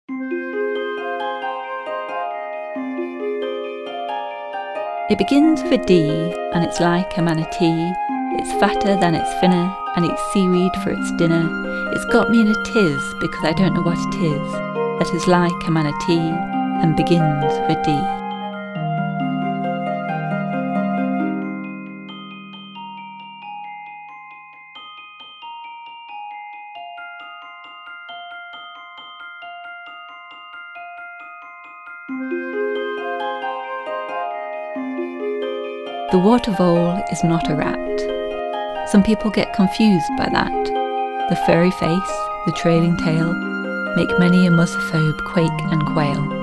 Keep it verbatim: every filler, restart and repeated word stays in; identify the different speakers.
Speaker 1: It begins with a D, and it's like a manatee. It's fatter than it's thinner, and eats seaweed for its dinner. It's got me in a tiz, because I don't know what it is, that is like a manatee, and begins with a D. The water vole is not a rat. Some people get confused by that. The furry face, the trailing tail, make many a mussophobe quake and quail.